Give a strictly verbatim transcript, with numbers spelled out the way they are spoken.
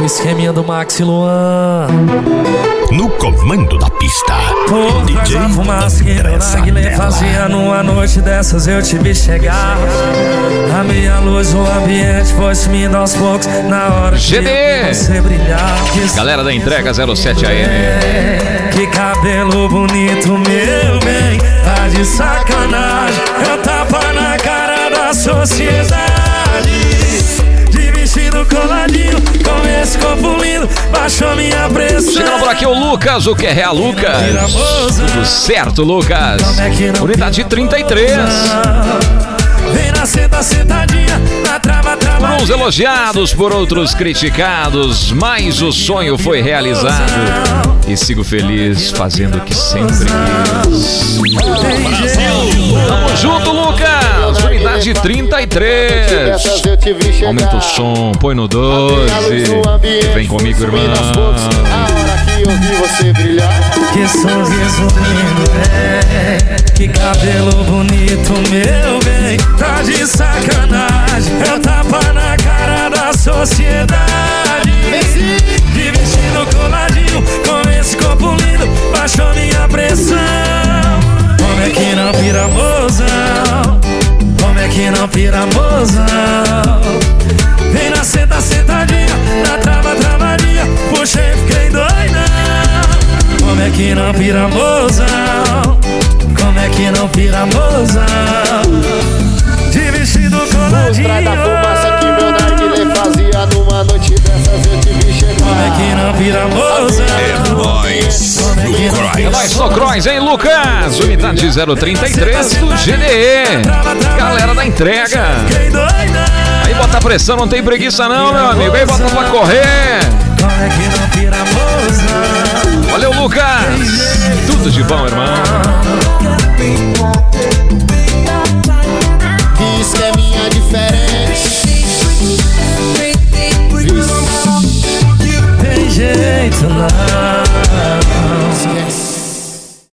o esqueminha do Maxi Luan. No comando da pista, Por D trás J da fumaça que meu narguilé fazia numa noite dessas eu te vi chegar. A minha luz, o ambiente foi sumindo aos poucos na hora G D E. que você brilhar. Que Galera da entrega zero sete A M. Que cabelo bonito, meu bem, tá de sacanagem. É um tapa na cara da sociedade. De vestido coladinho, com esse corpo lindo, baixou minha pressão. Chegando por aqui o Lucas, o que é real, Lucas? Tudo certo, Lucas? Unidade trinta e três. Vem na senta, sentadinha, na trava, trava. Por uns elogiados, por outros criticados, mas o sonho foi realizado. E sigo feliz fazendo o que sempre quis. Tamo junto, Lucas! Unidade trinta e três. Aumenta o som, põe no doze. Vem comigo, irmão. Que sorriso lindo, é. Que cabelo bonito, meu bem, tá de sacanagem. É um tapa na cara da sociedade. De vestido coladinho, com esse corpo lindo, baixou minha pressão. Como é que não pira, mozão? Como é que não pira, mozão? Vem na senta, sentadinha, na trava, travadinha, puxei, fiquei doidão. Como é que não pira, mozão? Como é que não pira, mozão? De vestido coladinho. Por trás da fumaça que meu narguilé fazia numa noite dessas eu te vi chegar. Como é que não pira, mozão? é nóis no É Croix. nóis no Croix, hein, Lucas? Unidade zero trinta e três do G D E. Galera da entrega. Fiquei doidão. Aí bota pressão, não tem preguiça não, meu amigo. Aí bota pra correr. Como é que não pira, mozão? Valeu, Lucas. Tudo de bom, irmão.